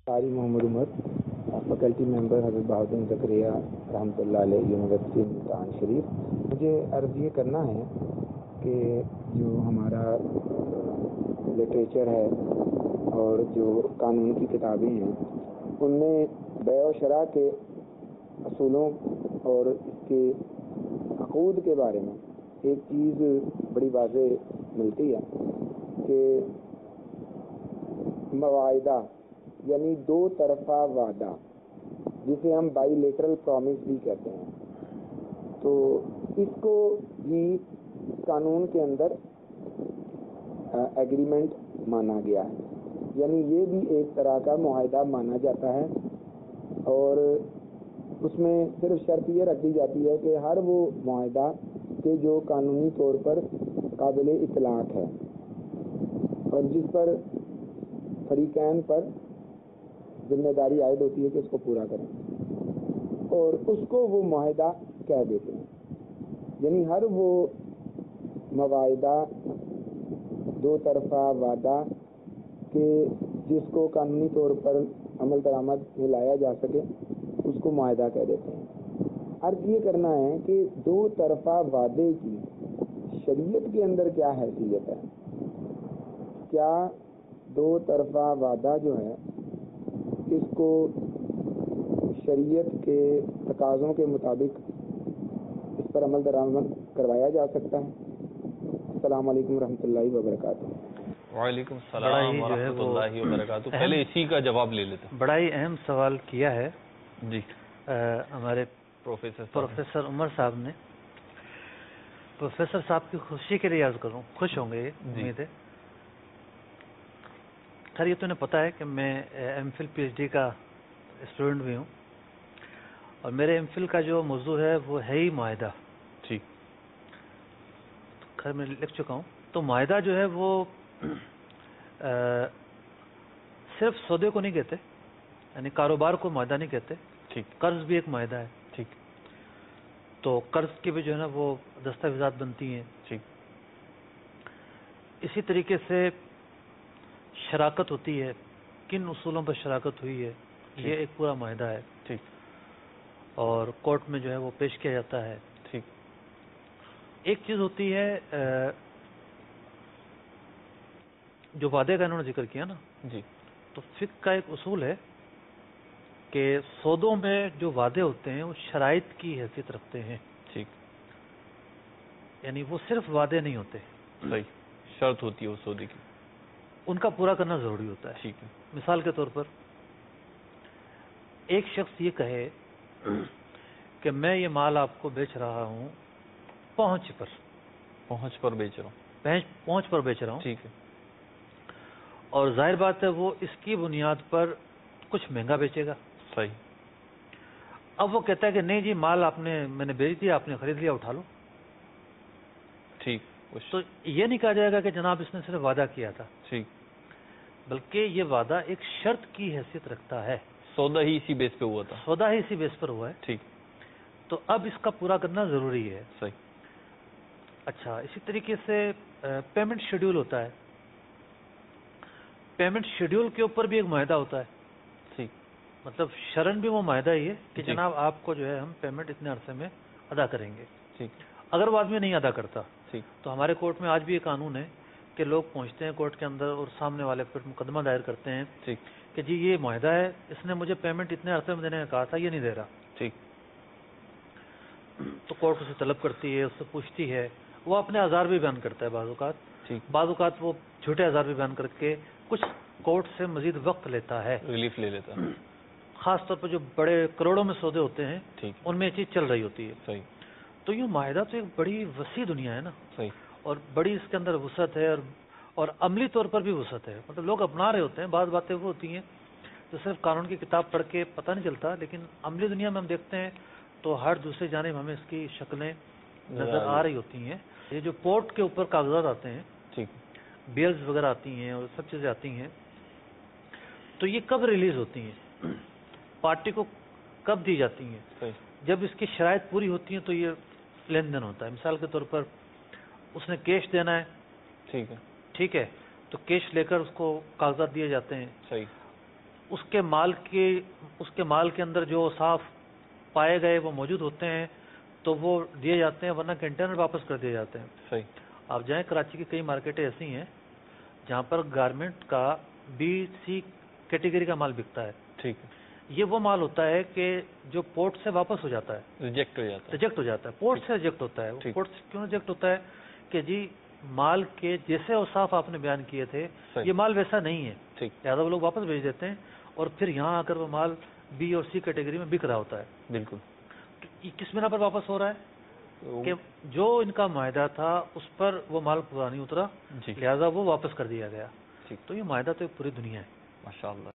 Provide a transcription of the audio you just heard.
قاری Muhammad Umar, faculty member حضرت بہاؤالدین زکریا رحمۃ اللہ علیہ، یونیورسٹی ملتان شریف۔ مجھے عرض یہ کرنا ہے کہ جو ہمارا لٹریچر ہے اور جو قانون کی کتابیں ہیں ان میں بیع و شراء کے اصولوں اور اس کے عقود کے بارے میں ایک چیز بڑی واضح ملتی ہے کہ معاہدہ یعنی دو طرفہ وعدہ، جسے ہم بائی لیٹرل پرومس بھی کہتے ہیں، تو اس کو بھی قانون کے اندر ایگریمنٹ مانا گیا ہے، یعنی یہ بھی ایک طرح کا معاہدہ مانا جاتا ہے، اور اس میں صرف شرط یہ رکھ دی جاتی ہے کہ ہر وہ معاہدہ کہ جو قانونی طور پر قابل اطلاق ہے اور جس پر فریقین پر ذمہ داری عائد ہوتی ہے کہ اس کو پورا کریں، اور اس کو وہ معاہدہ کہہ دیتے ہیں۔ یعنی ہر وہ معاہدہ دو طرفہ وعدہ کہ جس کو قانونی طور پر عمل درآمد میں لایا جا سکے اس کو معاہدہ کہہ دیتے ہیں۔ عرض یہ کرنا ہے کہ دو طرفہ وعدے کی شریعت کے اندر کیا حیثیت ہے؟ کیا دو طرفہ وعدہ جو ہے اس کو شریعت کے تقاضوں کے مطابق اس پر عمل درآمد کروایا جا سکتا ہے؟ السلام علیکم ورحمۃ اللہ وبرکاتہ۔ وعلیکم السلام ورحمۃ اللہ وبرکاتہ۔ پہلے اسی کا جواب لے لیتے ہیں۔ بڑا ہی اہم سوال کیا ہے جی ہمارے پروفیسر عمر صاحب نے۔ پروفیسر صاحب کی خوشی کے لیے عرض کروں، خوش ہوں گے امید ہے۔ خیر یہ تو انہیں پتا ہے کہ میں M Phil P H D کا اسٹوڈنٹ بھی ہوں، اور میرے ایم فل کا جو موضوع ہے وہ ہے ہی معاہدہ۔ ٹھیک، خیر میں لکھ چکا ہوں۔ تو معاہدہ جو ہے وہ صرف سودے کو نہیں کہتے، یعنی کاروبار کو معاہدہ نہیں کہتے۔ ٹھیک، قرض بھی ایک معاہدہ ہے۔ ٹھیک، تو قرض کی بھی جو ہے نا وہ دستاویزات بنتی ہیں۔ ٹھیک، اسی طریقے سے شراکت ہوتی ہے، کن اصولوں پر شراکت ہوئی ہے، یہ ایک پورا معاہدہ ہے۔ ٹھیک، اور کورٹ میں جو ہے وہ پیش کیا جاتا ہے۔ ٹھیک، ایک چیز ہوتی ہے جو وعدے کا انہوں نے ذکر کیا نا، جی، تو فقہ کا ایک اصول ہے کہ سودوں میں جو وعدے ہوتے ہیں وہ شرائط کی حیثیت رکھتے ہیں۔ ٹھیک، یعنی وہ صرف وعدے نہیں ہوتے، صحیح، شرط ہوتی ہے اس سودے کی، ان کا پورا کرنا ضروری ہوتا ہے۔ ٹھیک ہے، مثال کے طور پر ایک شخص یہ کہے کہ میں یہ مال آپ کو بیچ رہا ہوں پہنچ پر بیچ رہا ہوں۔ پہنچ پر بیچ رہا ہوں، ٹھیک ہے، اور ظاہر بات ہے وہ اس کی بنیاد پر کچھ مہنگا بیچے گا۔ صحیح، اب وہ کہتا ہے کہ نہیں جی مال میں نے بیچ دیا، آپ نے خرید لیا، اٹھا لو۔ ٹھیک، تو یہ نہیں کہا جائے گا کہ جناب اس نے صرف وعدہ کیا تھا، ٹھیک، بلکہ یہ وعدہ ایک شرط کی حیثیت رکھتا ہے۔ سودا ہی اسی بیس پہ ہوا تھا۔ سودا ہی اسی بیس پر ہوا ہے، ٹھیک، تو اب اس کا پورا کرنا ضروری ہے۔ صحیح، اچھا، اسی طریقے سے پیمنٹ شیڈول ہوتا ہے۔ پیمنٹ شیڈول کے اوپر بھی ایک معاہدہ ہوتا ہے۔ ٹھیک، مطلب شرن بھی وہ معاہدہ ہی ہے کہ جی، جناب آپ کو جو ہے ہم پیمنٹ اتنے عرصے میں ادا کریں گے۔ ٹھیک، اگر وہ آدمی نہیں ادا کرتا ٹھیک، تو ہمارے کورٹ میں آج بھی یہ قانون ہے کہ لوگ پہنچتے ہیں کورٹ کے اندر اور سامنے والے پر مقدمہ دائر کرتے ہیں ٹھیک، کہ جی یہ معاہدہ ہے، اس نے مجھے پیمنٹ اتنے عرصے میں دینے کا کہا تھا، یہ نہیں دے رہا۔ ٹھیک، تو کورٹ اسے طلب کرتی ہے، اس سے پوچھتی ہے، وہ اپنے اعذار بھی بیان کرتا ہے، بعض اوقات وہ جھوٹے اعذار بھی بیان کر کے کچھ کورٹ سے مزید وقت لیتا ہے، ریلیف لے لیتا ہے۔ خاص طور پر جو بڑے کروڑوں میں سودے ہوتے ہیں ٹھیک، ان میں یہ چیز چل رہی ہوتی ہے۔ صحیح، تو یہ معاہدہ تو ایک بڑی وسیع دنیا ہے نا، صحیح، اور بڑی اس کے اندر وسعت ہے، اور عملی طور پر بھی وسعت ہے۔ مطلب لوگ اپنا رہے ہوتے ہیں، بعض باتیں وہ ہوتی ہیں جو صرف قانون کی کتاب پڑھ کے پتہ نہیں چلتا، لیکن عملی دنیا میں ہم دیکھتے ہیں تو ہر دوسری جانب ہمیں اس کی شکلیں نظر آ رہی ہوتی ہیں۔ یہ جو پورٹ کے اوپر کاغذات آتے ہیں، ٹھیک، بیلز وغیرہ آتی ہیں اور سب چیزیں آتی ہیں، تو یہ کب ریلیز ہوتی ہیں، پارٹی کو کب دی جاتی ہیں؟ صحیح، جب اس کی شرائط پوری ہوتی ہیں تو یہ لین دین ہوتا ہے۔ مثال کے طور پر اس نے کیش دینا ہے، ٹھیک ہے، ٹھیک ہے، تو کیش لے کر اس کو کاغذات دیے جاتے ہیں۔ صحیح، اس کے مال کے اندر جو اوصاف پائے گئے وہ موجود ہوتے ہیں تو وہ دیے جاتے ہیں، ورنہ کنٹینر واپس کر دیے جاتے ہیں. صحیح. آپ جائیں کراچی کی کئی مارکیٹیں ایسی ہیں جہاں پر گارمنٹ کا B-C کیٹیگری کا مال بکتا ہے. ٹھیک ہے. یہ وہ مال ہوتا ہے کہ جو پورٹ سے واپس ہو جاتا ہے، ریجیکٹ ہو جاتا ہے. پورٹ سے ریجیکٹ ہوتا ہے. پورٹ سے کیوں ریجیکٹ ہوتا ہے کہ جی مال کے جیسے اوصاف آپ نے بیان کیے تھے یہ مال ویسا نہیں ہے، لہٰذا وہ لوگ واپس بھیج دیتے ہیں اور پھر یہاں آ کر وہ مال B اور C کیٹیگری میں بک رہا ہوتا ہے. بالکل. کس بنا پر واپس ہو رہا ہے کہ جو ان کا معاہدہ تھا اس پر وہ مال پورا نہیں اترا، لہٰذا وہ واپس کر دیا گیا. تو یہ معاہدہ تو ایک پوری دنیا ہے. ماشاء اللہ.